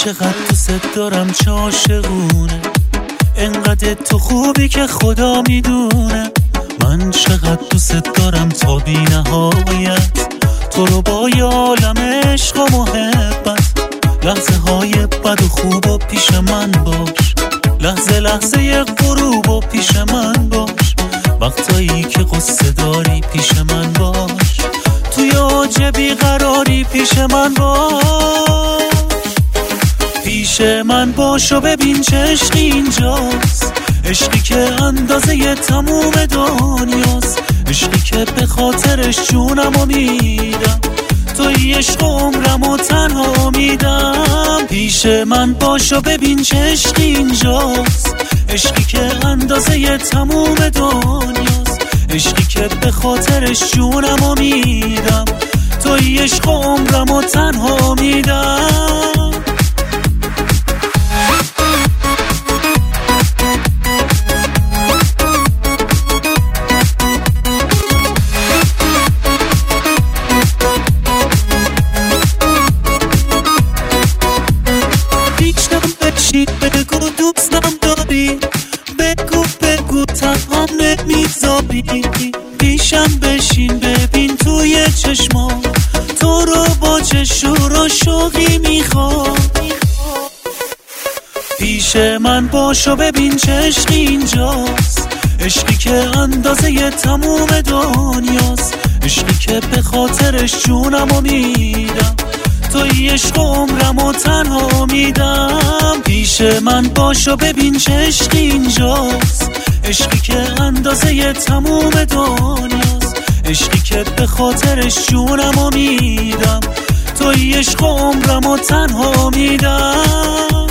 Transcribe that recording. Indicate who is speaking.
Speaker 1: چقدر دوست دارم، چه عاشقونه، انقدر تو خوبی که خدا میدونه. من چقدر دوست دارم تا بی نهایت، تو رو با یه عالم عشق و محبت. لحظه های بد و خوب و پیش من باش، لحظه لحظه غروب و پیش من باش. وقتایی که قصه داری پیش من باش، توی اوج بیقراری پیش من باش. پیش من باش و ببین چه عشقی اینجاست، عشقی که اندازه تموم دنیاست، عشقی که به خاطرش جونمو میدم، توی عشق عمرمو تنها میدم. پیش من باش و ببین چه عشقی اینجاست، عشقی که اندازه تموم دنیاست، عشقی که به خاطرش جونمو میدم، توی عشق عمرمو تنها میدم. بگو دوستم داری، بگو تنها نمیذاری. پیشم بشین ببین توی چشمام، تو رو با چه شور و شوقی میخوام. پیش من باش و ببین چه عشقی اینجاست، عشقی که اندازه تموم دنیاست، عشقی که به خاطرش جونمو میدم، توی عشق عمرمو تنها میدم. پیش من باش و ببین چه عشقی اینجاست، عشقی که اندازه تموم دنیاست، عشقی که به خاطرش جونمو میدم، توی عشق عمرمو تنها میدم.